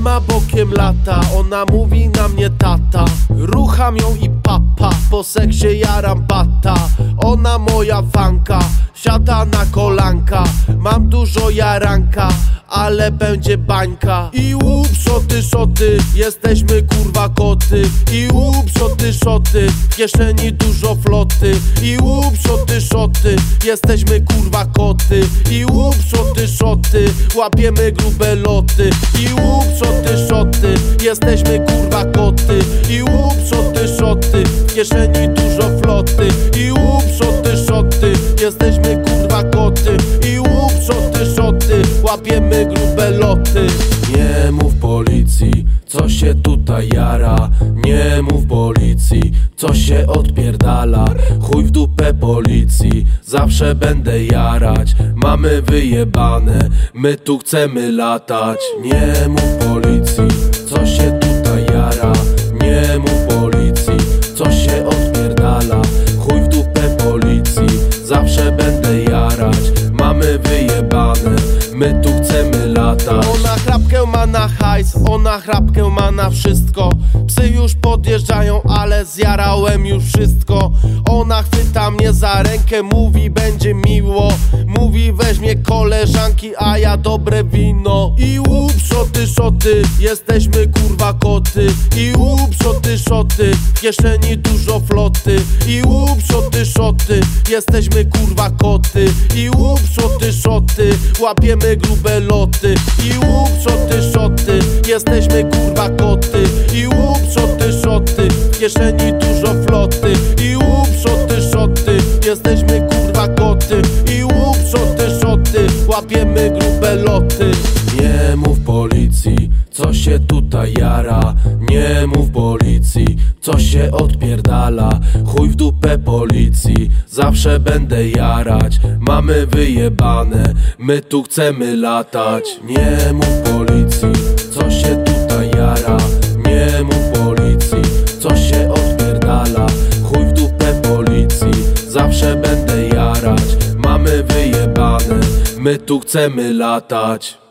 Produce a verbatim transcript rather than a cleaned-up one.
Zima bokiem lata, ona mówi na mnie tata. Rucham ją i papa, po seksie jaram bata. Ona moja fanka, siada na kolanka. Mam dużo jaranka, ale będzie bańka. I łup, szoty, szoty, jesteśmy kurwa koty. I łup, szoty, szoty, w kieszeni dużo floty. I łup, szoty, szoty, jesteśmy kurwa koty. I łup, szoty, szoty, łapiemy grube loty. I łup, szoty, szoty, jesteśmy kurwa koty. I łup, szoty, szoty, w kieszeni dużo floty. I łup, szoty, szoty, jesteśmy kurwa koty. I łup, szoty, szoty, łapiemy grube loty. Nie mów policji, co się tutaj jara. Nie mów policji, co się odpierdala. Chuj w dupę policji, zawsze będę jarać. Mamy wyjebane, my tu chcemy latać. Nie mów policji, co się tutaj jara. Nie mów policji, co się odpierdala. Chuj w dupę policji, zawsze będę jarać. Mamy wyjebane, my tu chcemy latać. Ona chrapkę ma na hajs, ona chrapkę ma na wszystko. Psy już podjeżdżają, ale zjarałem już wszystko. Ona chwyta mnie za rękę, mówi będzie miło. Mówi weźmie koleżanki, a ja dobre wino. I łup, szoty, szoty, jesteśmy kurwa koty. I łup, szoty, szoty, w kieszeni dużo floty. I łup, szoty, szoty, jesteśmy kurwa koty. I łup, szoty, szoty, łapiemy grube loty. I łup, szoty, szoty, jesteśmy kurwa koty. I łup, szoty, szoty, w kieszeni dużo floty. I łup, szoty, szoty, jesteśmy kurwa koty. I łup, szoty, szoty, łapiemy grube loty. Nie mów policji, co się tutaj jara. Nie mów policji, co się odpierdala. Chuj w dupę policji, zawsze będę jarać. Mamy wyjebane, my tu chcemy latać. Nie mów policji, co się tutaj jara. Nie mów policji, co się odpierdala. Chuj w dupę policji, zawsze będę jarać. Mamy wyjebane, my tu chcemy latać.